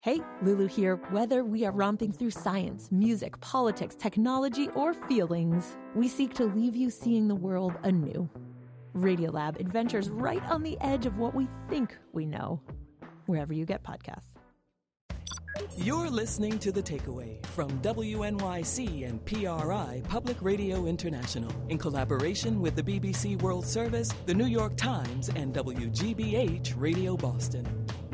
Hey, Lulu here. Whether we are romping through science, music, politics, technology, or feelings, we seek to leave you seeing the world anew. Radiolab adventures right on the edge of what we think we know, wherever you get podcasts. You're listening to The Takeaway from WNYC and PRI Public Radio International in collaboration with the BBC World Service, the New York Times, and WGBH Radio Boston.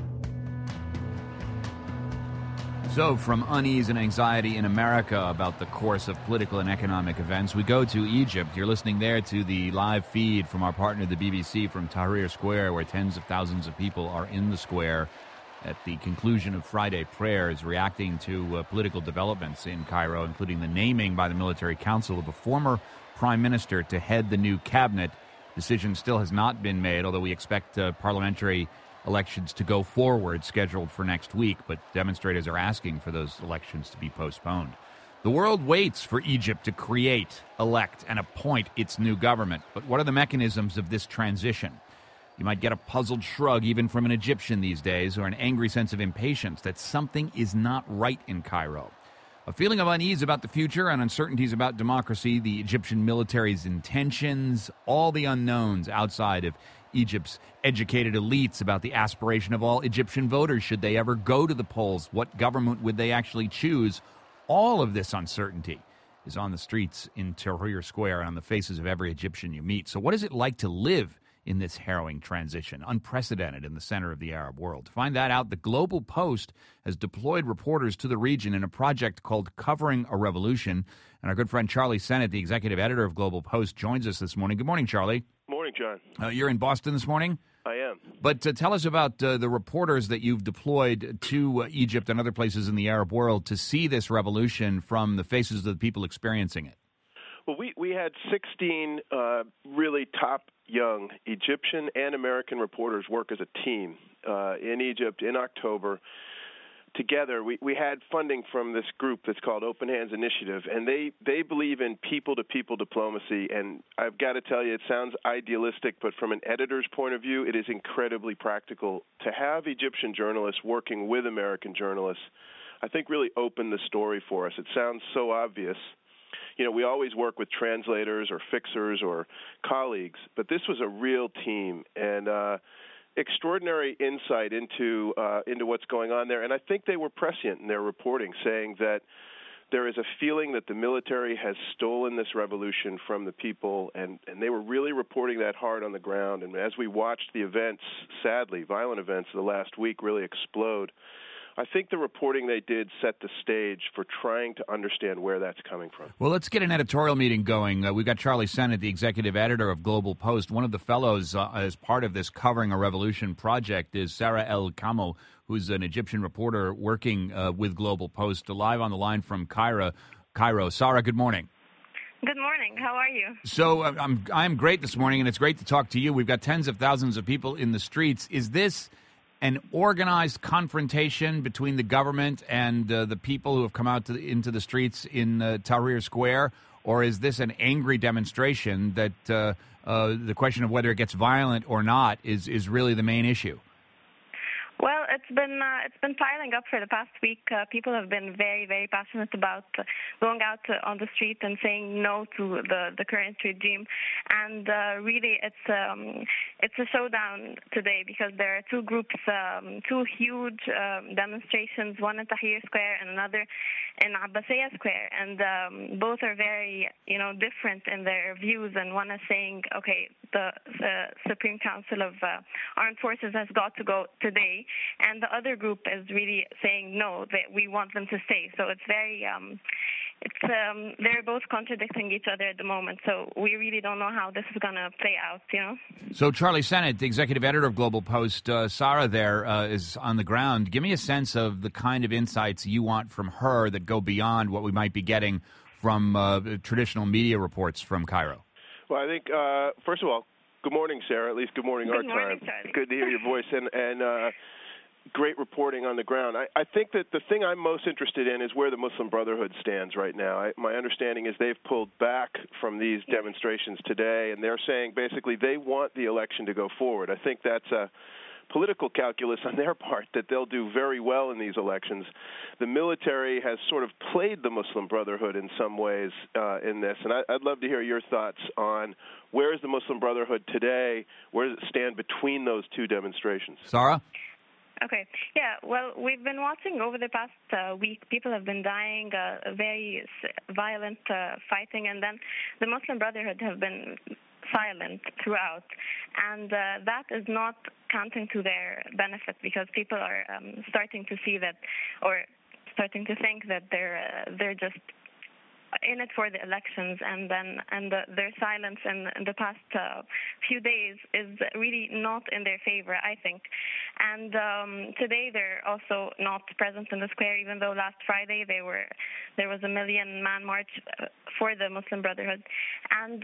So, from unease and anxiety in America about the course of political and economic events, we go to Egypt. You're listening there to the live feed from our partner, the BBC, from Tahrir Square, where tens of thousands of people are in the square at the conclusion of Friday prayers, reacting to political developments in Cairo, including the naming by the Military Council of a former prime minister to head the new cabinet. Decision still has not been made, although we expect parliamentary elections to go forward, scheduled for next week, but demonstrators are asking for those elections to be postponed. The world waits for Egypt to create, elect, and appoint its new government. But what are the mechanisms of this transition? You might get a puzzled shrug even from an Egyptian these days, or an angry sense of impatience that something is not right in Cairo. A feeling of unease about the future and uncertainties about democracy, the Egyptian military's intentions, all the unknowns outside of Egypt's educated elites about the aspiration of all Egyptian voters. Should they ever go to the polls? What government would they actually choose? All of this uncertainty is on the streets in Tahrir Square and on the faces of every Egyptian you meet. So what is it like to live in this harrowing transition, unprecedented in the center of the Arab world? To find that out, the Global Post has deployed reporters to the region in a project called Covering a Revolution. And our good friend Charlie Sennett, the executive editor of Global Post, joins us this morning. Good morning, Charlie. Morning, John. You're in Boston this morning? I am. But tell us about the reporters that you've deployed to Egypt and other places in the Arab world to see this revolution from the faces of the people experiencing it. Well, we had 16 really top young Egyptian and American reporters work as a team in Egypt in October. Together, we had funding from this group that's called Open Hands Initiative, and they believe in people-to-people diplomacy. And I've got to tell you, it sounds idealistic, but from an editor's point of view, it is incredibly practical. To have Egyptian journalists working with American journalists, I think really opened the story for us. It sounds so obvious. You know, we always work with translators or fixers or colleagues, but this was a real team, and extraordinary insight into what's going on there. And I think they were prescient in their reporting, saying that there is a feeling that the military has stolen this revolution from the people, and they were really reporting that hard on the ground. And as we watched the events, sadly, violent events of the last week really explode, I think the reporting they did set the stage for trying to understand where that's coming from. Well, let's get an editorial meeting going. We've got Charlie Sennett, the executive editor of Global Post. One of the fellows as part of this Covering a Revolution project is Sarah El Kamo, who's an Egyptian reporter working with Global Post, live on the line from Cairo. Sarah, good morning. Good morning. How are you? So I'm great this morning, and it's great to talk to you. We've got tens of thousands of people in the streets. Is this an organized confrontation between the government and the people who have come out into the streets in Tahrir Square, or is this an angry demonstration that the question of whether it gets violent or not is really the main issue? Well, it's been piling up for the past week. People have been very, very passionate about going out on the street and saying no to the current regime. And really, it's a showdown today because there are two groups, two huge demonstrations, one in Tahrir Square and another in Abbasiyah Square. And both are very, different in their views. And one is saying, okay, the Supreme Council of Armed Forces has got to go today. And the other group is really saying no, that we want them to stay. So it's very, they're both contradicting each other at the moment. So we really don't know how this is going to play out, So Charlie Sennett, the executive editor of Global Post, Sarah there is on the ground. Give me a sense of the kind of insights you want from her that go beyond what we might be getting from traditional media reports from Cairo. Well, I think, first of all, good morning, Sarah. At least good morning our time. Charlie. Good to hear your voice. And great reporting on the ground. I think that the thing I'm most interested in is where the Muslim Brotherhood stands right now. My understanding is they've pulled back from these demonstrations today, and they're saying basically they want the election to go forward. I think that's a political calculus on their part that they'll do very well in these elections. The military has sort of played the Muslim Brotherhood in some ways in this, and I'd love to hear your thoughts on where is the Muslim Brotherhood today, where does it stand between those two demonstrations? Sarah? Okay. Yeah, well, we've been watching over the past week. People have been dying, very violent fighting, and then the Muslim Brotherhood have been silent throughout. And that is not counting to their benefit because people are starting to see that, or starting to think that they're just in it for the elections, and their silence in the past few days is really not in their favor, I think. And today they're also not present in the square, even though last Friday there was a 1 million-man march for the Muslim Brotherhood. And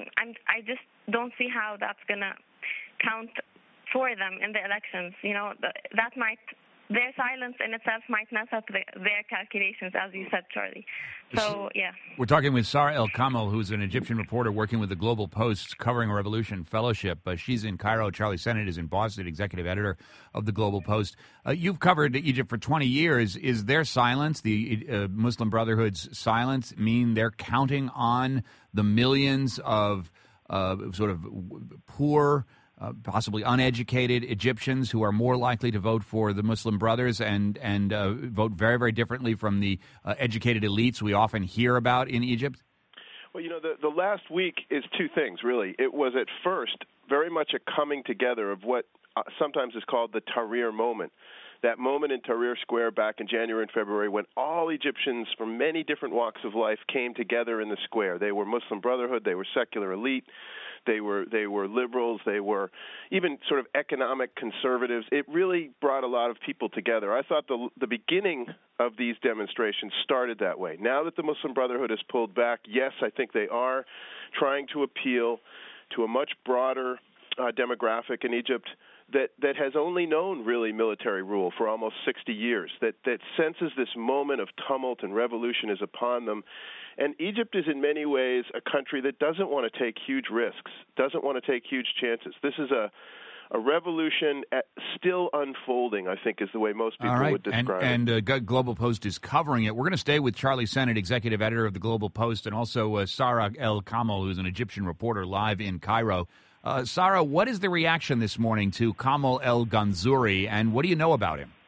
I just don't see how that's gonna count for them in the elections. You know, that might. Their silence in itself might mess up their calculations, as you said, Charlie. So, yeah. We're talking with Sara El-Kamel, who's an Egyptian reporter working with the Global Post covering Revolution Fellowship. She's in Cairo. Charlie Sennett is in Boston, executive editor of the Global Post. You've covered Egypt for 20 years. Is their silence, the Muslim Brotherhood's silence, mean they're counting on the millions of sort of poor, possibly uneducated Egyptians who are more likely to vote for the Muslim Brothers and vote very, very differently from the educated elites we often hear about in Egypt? Well, you know, the last week is two things, really. It was at first very much a coming together of what sometimes is called the Tahrir moment. That moment in Tahrir Square back in January and February when all Egyptians from many different walks of life came together in the square. They were Muslim Brotherhood, they were secular elite, they were liberals, they were even sort of economic conservatives. It really brought a lot of people together. I thought the beginning of these demonstrations started that way. Now that the Muslim Brotherhood has pulled back, yes, I think they are trying to appeal to a much broader demographic in Egypt that has only known really military rule for almost 60 years, that senses this moment of tumult and revolution is upon them. And Egypt is in many ways a country that doesn't want to take huge risks, doesn't want to take huge chances. This is a revolution still unfolding, I think, is the way most people would describe it. And Global Post is covering it. We're going to stay with Charlie Sennett, executive editor of the Global Post, and also Sara El-Kamel, who's an Egyptian reporter live in Cairo. Sara, what is the reaction this morning to Kamal El-Ganzouri, and what do you know about him?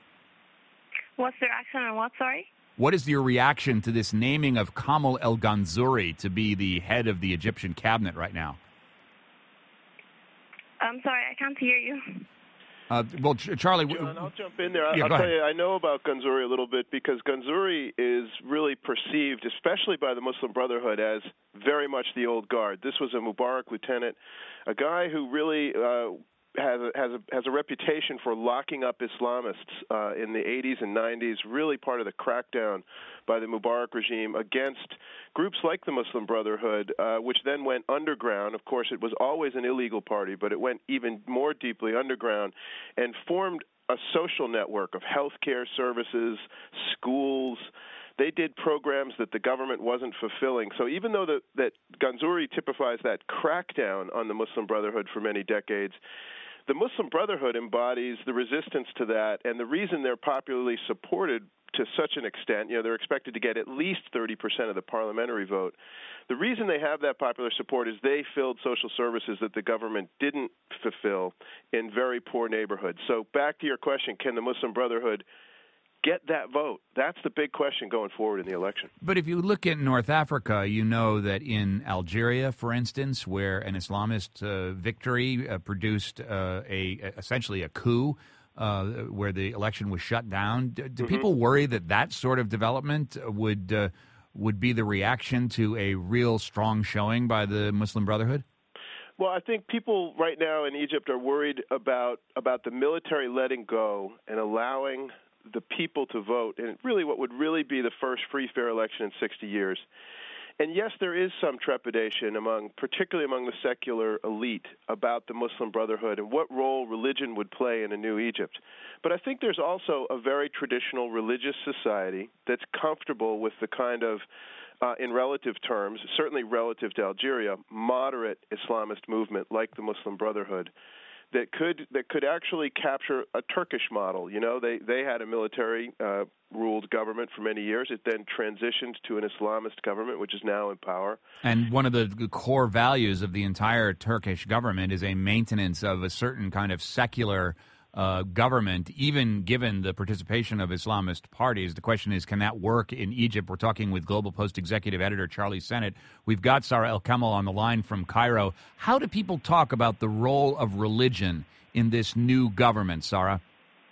What's the reaction on what, sorry? What is your reaction to this naming of Kamal El-Ganzouri to be the head of the Egyptian cabinet right now? I'm sorry, I can't hear you. Well, Charlie... John, I'll jump in there. Yeah, I'll tell you, I know about Ganzouri a little bit because Ganzouri is really perceived, especially by the Muslim Brotherhood, as very much the old guard. This was a Mubarak lieutenant, a guy who really has a reputation for locking up Islamists in the 80s and 90s, really part of the crackdown by the Mubarak regime against groups like the Muslim Brotherhood, which then went underground. Of course, it was always an illegal party, but it went even more deeply underground and formed a social network of healthcare services, schools. They did programs that the government wasn't fulfilling. So even though that Ganzouri typifies that crackdown on the Muslim Brotherhood for many decades, the Muslim Brotherhood embodies the resistance to that, and the reason they're popularly supported to such an extent, you know, they're expected to get at least 30% of the parliamentary vote. The reason they have that popular support is they filled social services that the government didn't fulfill in very poor neighborhoods. So back to your question, can the Muslim Brotherhood get that vote? That's the big question going forward in the election. But if you look at North Africa, you know that in Algeria, for instance, where an Islamist victory produced essentially a coup, where the election was shut down, do people worry that sort of development would be the reaction to a real strong showing by the Muslim Brotherhood? Well, I think people right now in Egypt are worried about the military letting go and allowing the people to vote, and really what would really be the first free, fair election in 60 years. And yes, there is some trepidation particularly among the secular elite about the Muslim Brotherhood and what role religion would play in a new Egypt. But I think there's also a very traditional religious society that's comfortable with the kind of, in relative terms, certainly relative to Algeria, moderate Islamist movement like the Muslim Brotherhood. that could actually capture a Turkish model. You know, they had a military ruled government for many years. It then transitioned to an Islamist government, which is now in power. And one of the core values of the entire Turkish government is a maintenance of a certain kind of secular government, even given the participation of Islamist parties. The question is, can that work in Egypt? We're talking with Global Post executive editor Charlie Sennott. We've got Sara El-Kamel on the line from Cairo. How do people talk about the role of religion in this new government, Sara?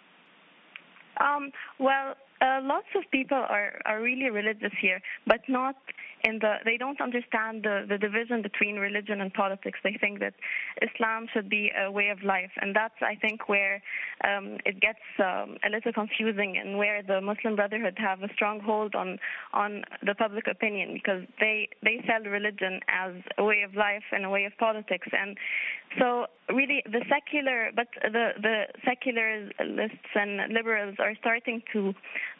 Well, lots of people are really religious here, but not they don't understand the division between religion and politics. They think that Islam should be a way of life, and that's, I think, where it gets a little confusing, and where the Muslim Brotherhood have a strong hold on the public opinion, because they sell religion as a way of life and a way of politics. And so really the secularists and liberals are starting to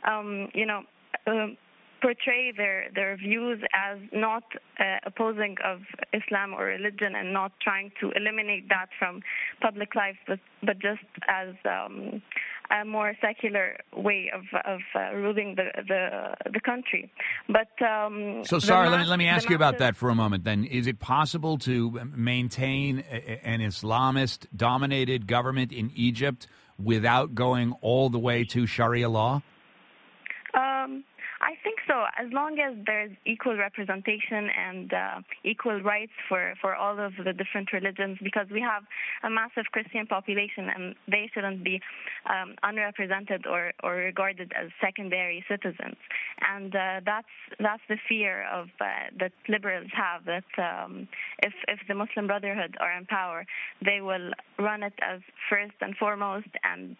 portray their views as not opposing of Islam or religion, and not trying to eliminate that from public life, but just as a more secular way of ruling the country. But so, Sara, let me ask you about that for a moment. Then, is it possible to maintain an Islamist-dominated government in Egypt without going all the way to Sharia law? I think so, as long as there's equal representation and equal rights for all of the different religions, because we have a massive Christian population, and they shouldn't be unrepresented or regarded as secondary citizens. And that's the fear of that liberals have, that if the Muslim Brotherhood are in power, they will run it as first and foremost, and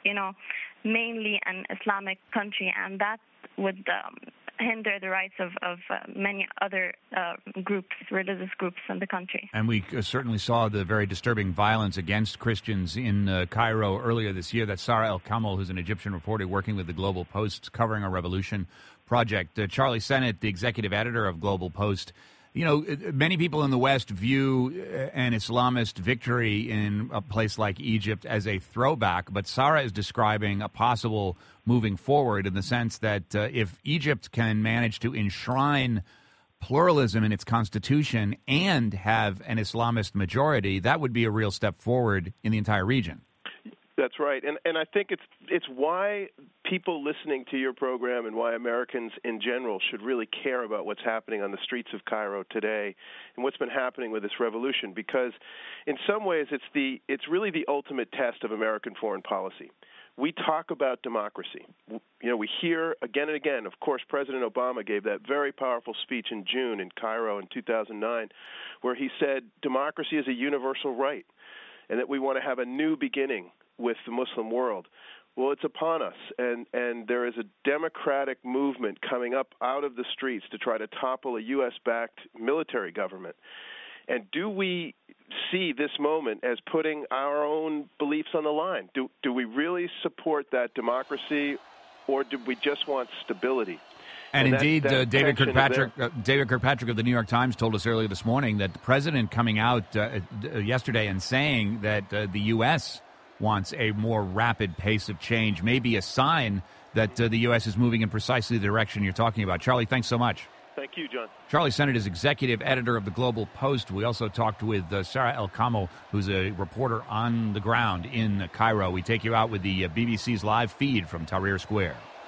mainly an Islamic country, and that would hinder the rights of many other religious groups in the country. And we certainly saw the very disturbing violence against Christians in Cairo earlier this year. That's Sara El-Kamel, who's an Egyptian reporter working with the Global Post, covering a revolution project. Charlie Sennott, the executive editor of Global Post. Many people in the West view an Islamist victory in a place like Egypt as a throwback, but Sara is describing a possible moving forward, in the sense that if Egypt can manage to enshrine pluralism in its constitution and have an Islamist majority, that would be a real step forward in the entire region. That's right, and I think it's why people listening to your program, and why Americans in general should really care about what's happening on the streets of Cairo today and what's been happening with this revolution, because in some ways it's really the ultimate test of American foreign policy. We talk about democracy. We hear again and again, of course, President Obama gave that very powerful speech in June in Cairo in 2009, where he said democracy is a universal right, and that we want to have a new beginning with the Muslim world. Well, it's upon us, and there is a democratic movement coming up out of the streets to try to topple a U.S.-backed military government. And do we see this moment as putting our own beliefs on the line? Do we really support that democracy, or do we just want stability? And indeed, David Kirkpatrick of the New York Times told us earlier this morning that the president coming out yesterday and saying that the U.S. wants a more rapid pace of change may be a sign that the U.S. is moving in precisely the direction you're talking about. Charlie, thanks so much. Thank you, John. Charlie Sennott is executive editor of the Global Post. We also talked with Sara El-Kamel, who's a reporter on the ground in Cairo. We take you out with the BBC's live feed from Tahrir Square.